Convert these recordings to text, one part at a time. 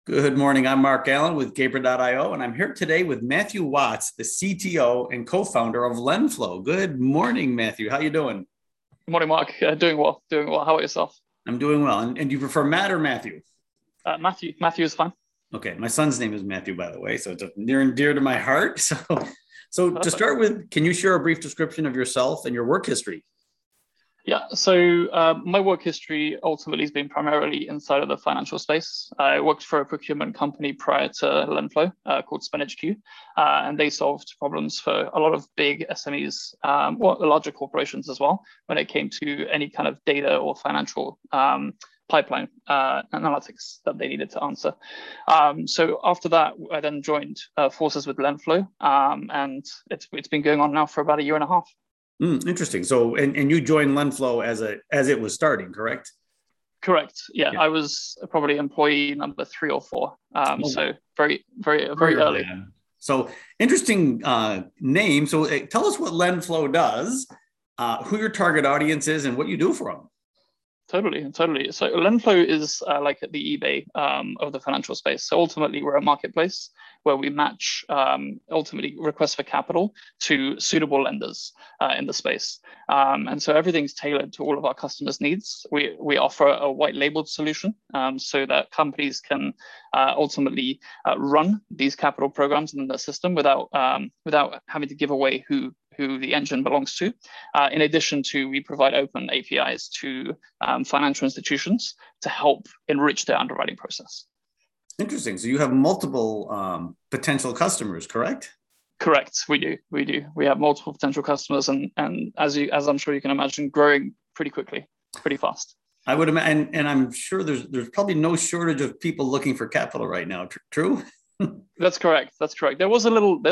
Good morning. I'm Mark Allen with Gaper.io, and I'm here today with Matthew Watts, the CTO and co-founder of LenFlow. Good morning, Matthew. How you doing? Good morning, Mark. Doing well. Doing well. How about yourself? I'm doing well. And do you prefer Matt or Matthew? Matthew. Matthew is fine. Okay. My son's name is Matthew, by the way, so it's near and dear to my heart. So to Perfect. start with, can you share a brief description of yourself and your work history? Yeah. So my work history ultimately has been primarily inside of the financial space. I worked for a procurement company prior to LenFlow called SpendHQ, and they solved problems for a lot of big SMEs, larger corporations as well, when it came to any kind of data or financial pipeline analytics that they needed to answer. So after that, I then joined forces with LenFlow, and it's been going on now for about a year and a half. Interesting. So, and you joined LenFlow as it was starting, correct? Correct. Yeah, Yeah. I was probably employee number 3 or 4. Oh, So very very early early. on. So interesting name. So tell us what LenFlow does, who your target audience is, and what you do for them. Totally. So LendFlow is like the eBay of the financial space. So ultimately, we're a marketplace where we match ultimately requests for capital to suitable lenders in the space. And so everything's tailored to all of our customers' needs. We offer a white labeled solution so that companies can ultimately run these capital programs in the system without having to give away who the engine belongs to. In addition to, we provide open APIs to financial institutions to help enrich their underwriting process. Interesting. So you have multiple potential customers, correct? Correct. We do. We have multiple potential customers, and as I'm sure you can imagine, growing pretty quickly, pretty fast. I would imagine, and I'm sure there's probably no shortage of people looking for capital right now. True? That's correct. There was a little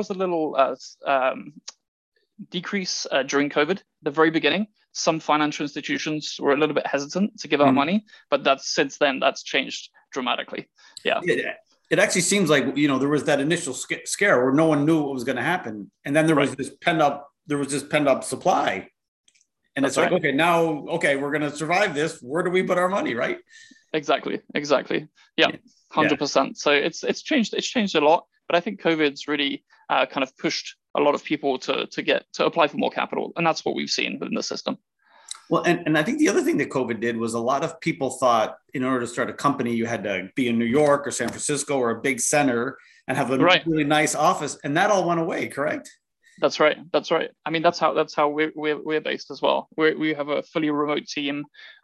decrease during COVID, the very beginning. Some financial institutions were a little bit hesitant to give out money, but since then that's changed dramatically. Yeah. It actually seems like there was that initial scare where no one knew what was going to happen, and then there was this pent up supply, and That's it's like, right. okay, we're going to survive this. Where do we put our money, right? Exactly. Yeah, Yeah. 100%. So it's changed a lot, but I think COVID's really kind of pushed a lot of people to apply for more capital, and that's what we've seen within the system. Well, and I think the other thing that COVID did was a lot of people thought in order to start a company, you had to be in New York or San Francisco or a big center and have a really nice office, and that all went away, correct? That's right. I mean, that's how we're based as well. We have a fully remote team.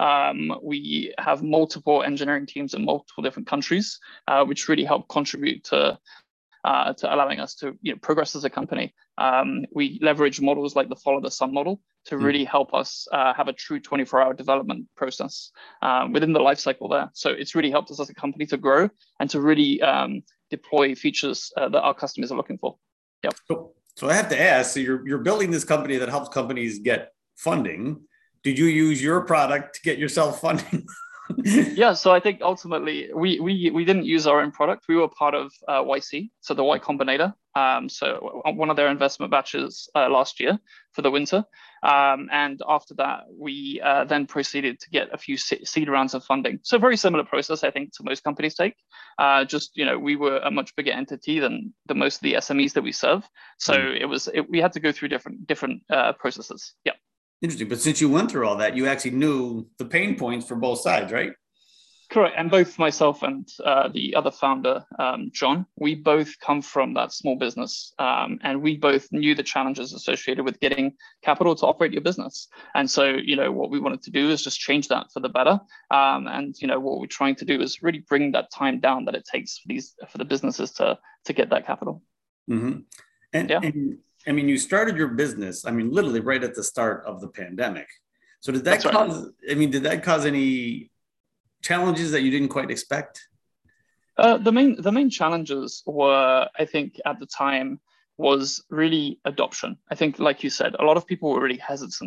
We have multiple engineering teams in multiple different countries, which really help contribute to allowing us to progress as a company. We leverage models like the follow the sun model to really help us have a true 24-hour development process within the life cycle there. So it's really helped us as a company to grow and to really deploy features that our customers are looking for. Yep. So I have to ask, so you're building this company that helps companies get funding. Did you use your product to get yourself funding? Yeah, so I think ultimately we didn't use our own product. We were part of YC, so the Y Combinator. So one of their investment batches last year for the winter. And after that, we then proceeded to get a few seed rounds of funding. So very similar process, I think, to most companies take. We were a much bigger entity than most of the SMEs that we serve. So we had to go through different processes. Yeah. Interesting. But since you went through all that, you actually knew the pain points for both sides, right? Correct. And both myself and the other founder, John, we both come from that small business. And we both knew the challenges associated with getting capital to operate your business. And so, what we wanted to do is just change that for the better. And what we're trying to do is really bring that time down that it takes for the businesses to get that capital. Mm-hmm. And I mean, you started your business, literally right at the start of the pandemic. So did that did that cause any challenges that you didn't quite expect? The main challenges were, I think, at the time was really adoption. I think, like you said, a lot of people were really hesitant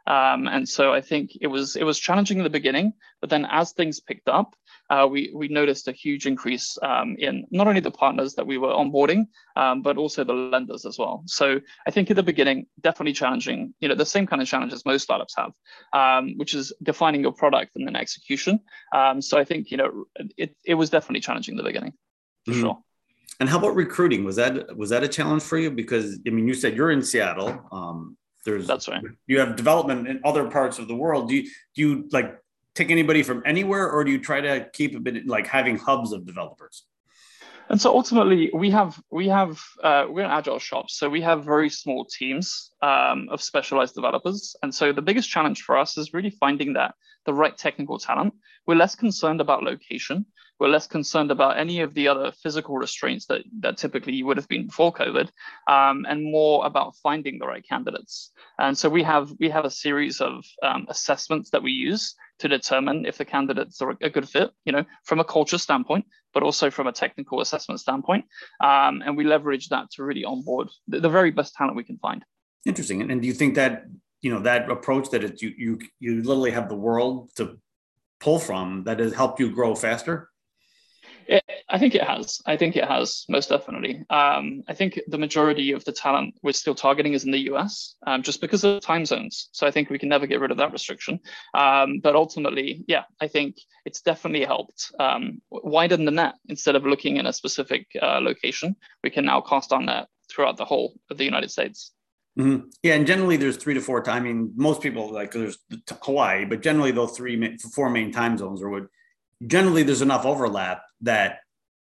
And so I think it was challenging in the beginning, but then as things picked up, we noticed a huge increase in not only the partners that we were onboarding, but also the lenders as well. So I think at the beginning, definitely challenging, the same kind of challenges most startups have, which is defining your product and then execution. So I think, it was definitely challenging in the beginning, for sure. And how about recruiting? Was that a challenge for you? Because you said you're in Seattle. That's right. You have development in other parts of the world. Do you like take anybody from anywhere, or do you try to keep a bit like having hubs of developers? And so ultimately, we're an agile shop, so we have very small teams of specialized developers. And so the biggest challenge for us is really finding the right technical talent. We're less concerned about location. We're less concerned about any of the other physical restraints that typically you would have been before COVID, and more about finding the right candidates. And so we have a series of assessments that we use to determine if the candidates are a good fit, from a culture standpoint, but also from a technical assessment standpoint. And we leverage that to really onboard the very best talent we can find. Interesting. And do you think that, that approach that you literally have the world to pull from, that has helped you grow faster? I think it has, most definitely. I think the majority of the talent we're still targeting is in the US, just because of time zones. So I think we can never get rid of that restriction. But ultimately, I think it's definitely helped widen the net. Instead of looking in a specific location, we can now cast our net throughout the whole of the United States. Mm-hmm. Yeah, and generally there's 3 to 4 times. I mean, most people there's Hawaii, but generally those 4 main time zones are what. Generally, there's enough overlap that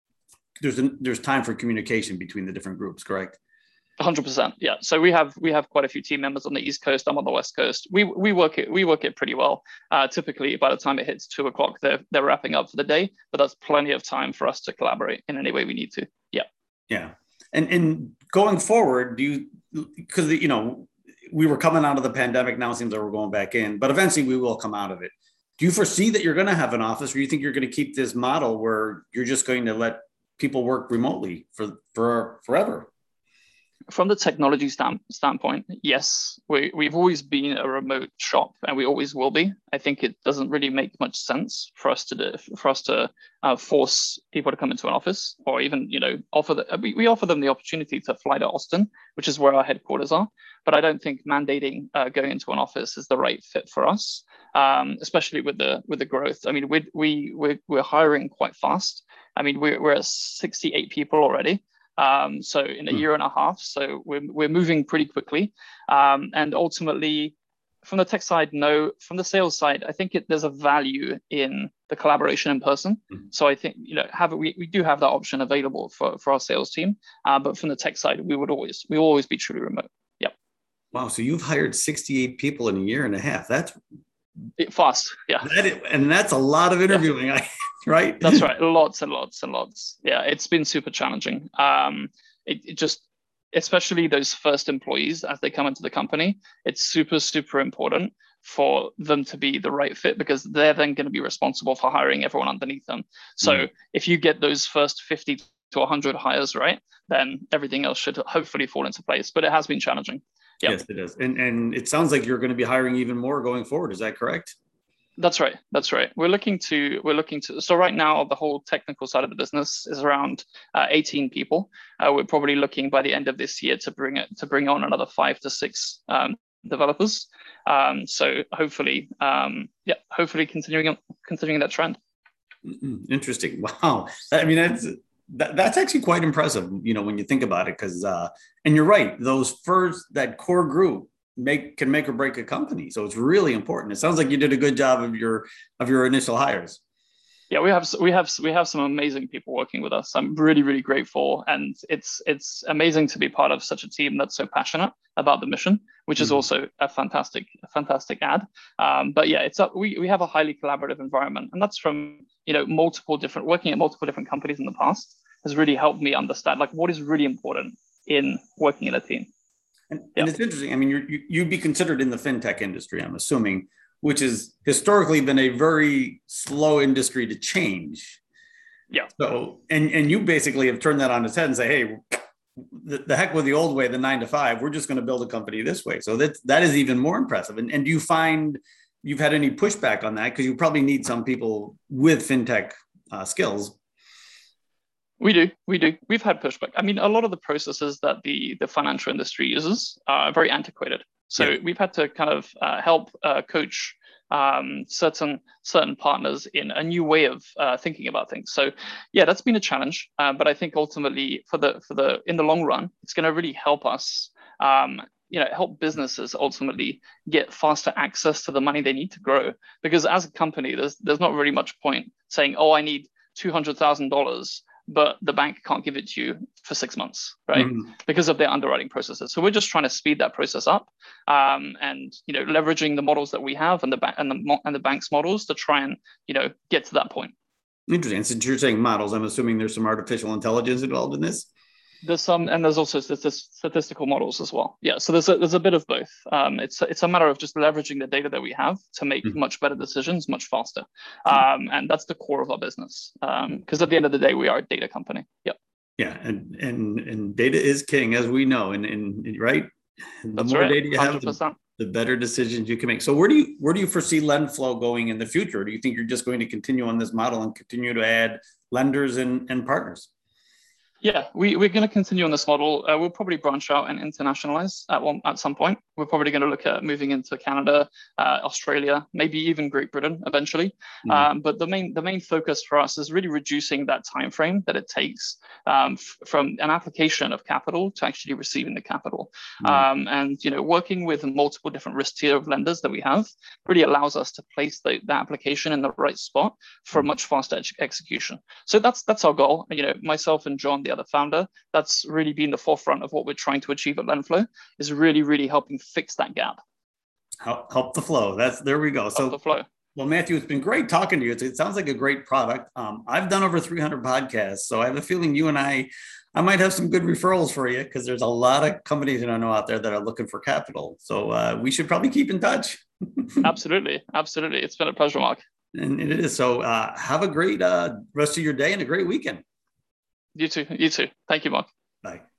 there's time for communication between the different groups, correct? 100%. Yeah. So we have quite a few team members on the East Coast. I'm on the West Coast. We work it pretty well. Typically, by the time it hits 2:00, they're wrapping up for the day. But that's plenty of time for us to collaborate in any way we need to. Yeah. Yeah. And going forward, because we were coming out of the pandemic. Now it seems like we're going back in, but eventually we will come out of it. Do you foresee that you're going to have an office, or do you think you're going to keep this model where you're just going to let people work remotely for forever? From the technology standpoint, yes, we've always been a remote shop, and we always will be. I think it doesn't really make much sense for us to force people to come into an office, or even we offer them the opportunity to fly to Austin, which is where our headquarters are. But I don't think mandating going into an office is the right fit for us, especially with the growth. I mean, we're hiring quite fast. I mean, we're at 68 people already. So in a year and a half, so we're moving pretty quickly. And ultimately, from the tech side, no. From the sales side, I think there's a value in the collaboration in person. So I think we do have that option available for our sales team. But from the tech side, we will always be truly remote. Yep. Wow. So you've hired 68 people in a year and a half. That's fast. Yeah. And that's a lot of interviewing. Yeah. Right? That's right. Lots and lots and lots. Yeah, it's been super challenging. It just, especially those first employees as they come into the company, it's super, super important for them to be the right fit, because they're then going to be responsible for hiring everyone underneath them. So if you get those first 50 to 100 hires right, then everything else should hopefully fall into place. But it has been challenging. Yep. Yes, it is. And it sounds like you're going to be hiring even more going forward. Is that correct? That's right. We're looking to. So right now, the whole technical side of the business is around 18 people. We're probably looking by the end of this year to bring on another 5 to 6 developers. So hopefully, hopefully continuing that trend. Interesting. Wow. I mean, that's actually quite impressive. When you think about it, because and you're right. That core group can make or break a company. So it's really important. It sounds like you did a good job of your initial hires. Yeah, we have some amazing people working with us. I'm really, really grateful, and it's amazing to be part of such a team that's so passionate about the mission, which is also a fantastic ad. But yeah, we have a highly collaborative environment, and that's from working at multiple different companies in the past has really helped me understand what is really important in working in a team. And it's interesting. I mean, you'd be considered in the fintech industry, I'm assuming, which has historically been a very slow industry to change. Yeah. So, and you basically have turned that on its head and say, hey, the heck with the old way, the 9 to 5. We're just going to build a company this way. So that is even more impressive. And do you find you've had any pushback on that? Because you probably need some people with fintech skills. We do. We've had pushback. I mean, a lot of the processes that the financial industry uses are very antiquated. So we've had to kind of help coach certain partners in a new way of thinking about things. So yeah, that's been a challenge. But I think ultimately for the in the long run, it's going to really help us, help businesses ultimately get faster access to the money they need to grow. Because as a company, there's not really much point saying, oh, I need $200,000, but the bank can't give it to you for 6 months, right? Mm-hmm. Because of their underwriting processes. So we're just trying to speed that process up, and leveraging the models that we have and the bank's models to try and get to that point. Interesting. Since you're saying models, I'm assuming there's some artificial intelligence involved in this. There's some, and there's also statistical models as well. Yeah, so there's a bit of both. It's a matter of just leveraging the data that we have to make much better decisions, much faster. And that's the core of our business. Because at the end of the day, we are a data company. Yep. Yeah, and data is king, as we know. And right, the more data you have, the better decisions you can make. So where do you foresee LendFlow going in the future? Do you think you're just going to continue on this model and continue to add lenders and partners? Yeah, we're going to continue on this model. We'll probably branch out and internationalize at some point. We're probably going to look at moving into Canada, Australia, maybe even Great Britain eventually. But the main focus for us is really reducing that time frame that it takes from an application of capital to actually receiving the capital. And working with multiple different risk tier of lenders that we have really allows us to place the application in the right spot for a much faster execution. So that's our goal. Myself and John, the other founder, that's really been the forefront of what we're trying to achieve at LendFlow, is really helping fix that gap. Help the flow. There we go. Help the flow. Well, Matthew, it's been great talking to you. It sounds like a great product. I've done over 300 podcasts, so I have a feeling you and I might have some good referrals for you, because there's a lot of companies that I know out there that are looking for capital. So we should probably keep in touch. Absolutely. It's been a pleasure, Mark. And it is. So have a great rest of your day and a great weekend. You too. Thank you, Mark. Bye.